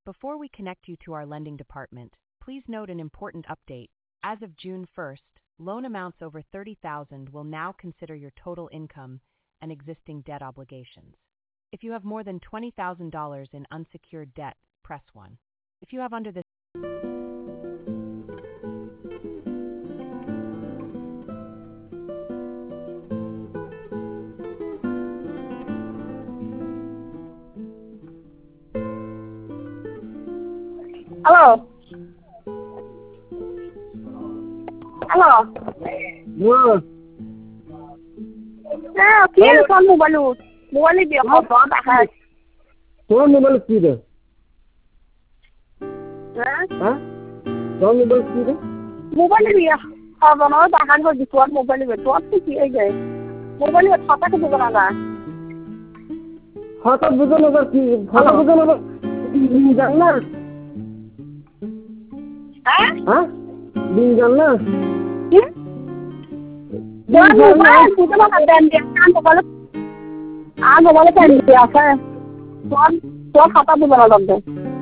Before we connect you to our lending department, please note an important update. As of June 1st, loan amounts over $30,000 will now consider your total income and existing debt obligations. If you have more than $20,000 in unsecured debt, press 1. If you have under this Alo. Alo. Sao kia con mobile việc không có bạn ơi. Con mobile কি রে? Hả? Con mobile কি রে? Mobile việc không nói bạn ăn có gì tuột mobile việc tuột কি এই যে mobile việc খাতা কে দেব না খাতা বুঝানো কি খাতা বুঝানো জান না হ্যাঁ দিন জান না কি mobile বুঝতে না দেন দিয়ে কাম বলে আগে বলে কেন দিয়ে আছে তোর খাতা দেব না লাগবে